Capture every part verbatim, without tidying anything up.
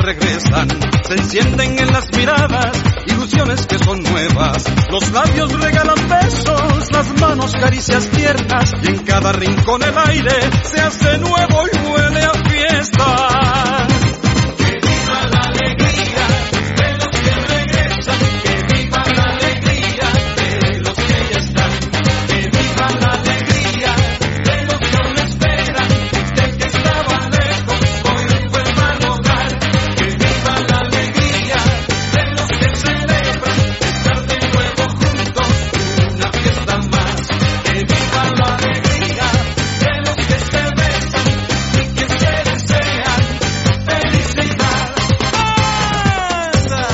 regresan, se encienden en las miradas, ilusiones que son nuevas. Los labios regalan besos, las manos caricias tiernas, y en cada rincón el aire se hace nuevo y huele a fiesta. Que viva la alegría de los que regresan, que viva la alegría de los que ya están, que viva la alegría de los que aún esperan, del que estaba lejos hoy vuelva al hogar. Que viva la alegría de los que celebran estar de nuevo juntos, una fiesta más. Que viva la alegría de los que se besan y que se desean felicidad. ¡Anda!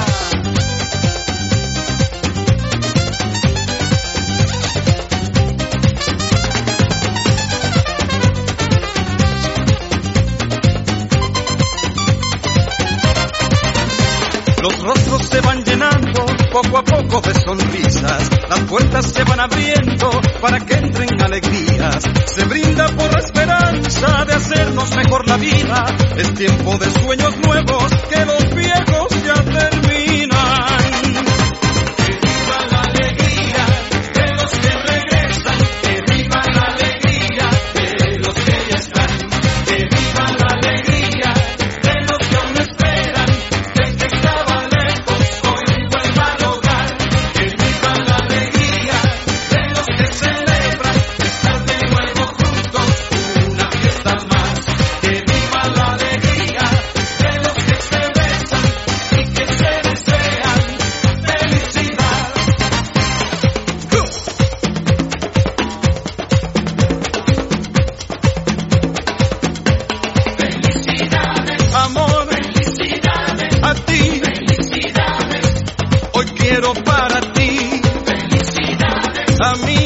Los rostros se van llenando poco a poco de sonrisas, las puertas se van abriendo para que entren alegrías. Se brinda por la esperanza de hacernos mejor la vida. Es tiempo de sueños nuevos, que los viejos ya terminan. Que viva la alegría de los que regresan, que viva la alegría de los que ya están, que viva la alegría de los que aún esperan, del que estaba lejos hoy vuelva al hogar. Que viva la alegría de los que celebran estar de nuevo juntos, una fiesta más. Que viva la alegría de los que se besan y que se desean felicidad. Felicidades, amor, felicidades a ti, felicidades. Hoy quiero para ti, felicidades a mí.